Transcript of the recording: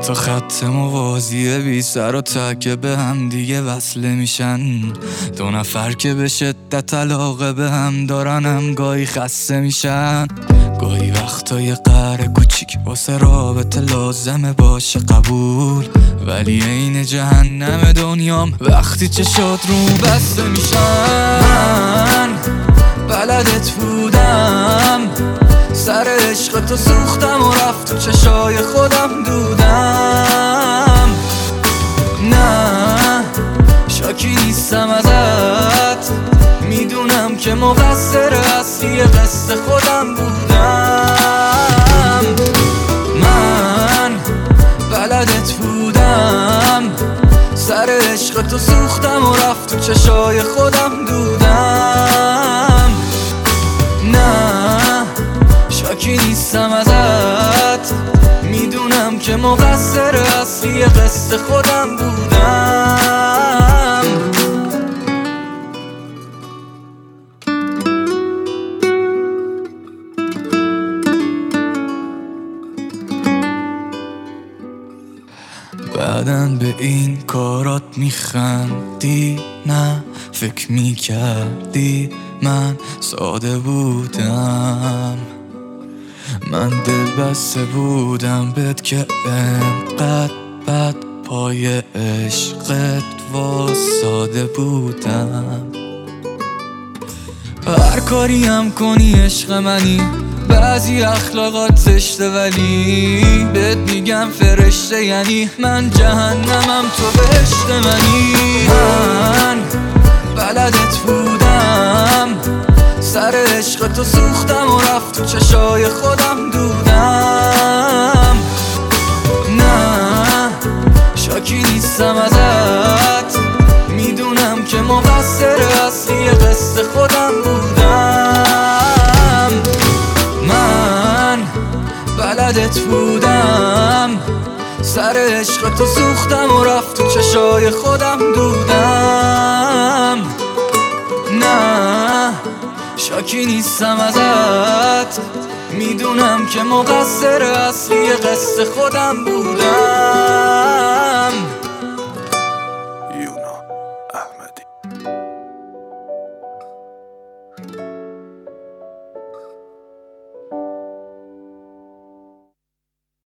تا خط موازی بی سر و ته که به هم دیگه وصله میشن. دو نفر که به شدت علاقه به هم دارن هم گاهی خسته میشن. گاهی وقتا یه قهر کوچیک واسه رابطه لازمه باشه قبول، ولی عین جهنم دنیام وقتی چشات رو بسته میشن. من بلدت بودم، سر عشق تو سوختم و رفت تو چشای خودم دودم. نه شاکی نیستم ازت، میدونم که مقصر اصلی قصه خودم بودم. من بلدت بودم، سر عشق تو سوختم و رفت تو چشای خودم دودم. نه شاکی نیستم ازت، میدونم که مقصر اصلی قصه خودم بودم. بعدن به این کارات میخندی؟ نه فکر میکردی من ساده بودم؟ من دل بسته بودم بهت که انقدر بد پای عشقت واساده بودم. هر کاری هم کنی عشق منی، بعضی اخلاقات زشته ولی بهت میگم فرشته، یعنی من جهنمم تو بهشت منی. من بلدت بودم، سر عشق تو سوختم و رفت تو چشای خودم دودم. نه شاکی نیستم ازت، میدونم که مقصر اصلی قصه خودم بودم. من بلدت بودم، سر عشق تو سوختم و رفت تو چشای خودم دودم. نه شاکی نیستم ازت، میدونم که مقصر اصلی قصه خودم بودم.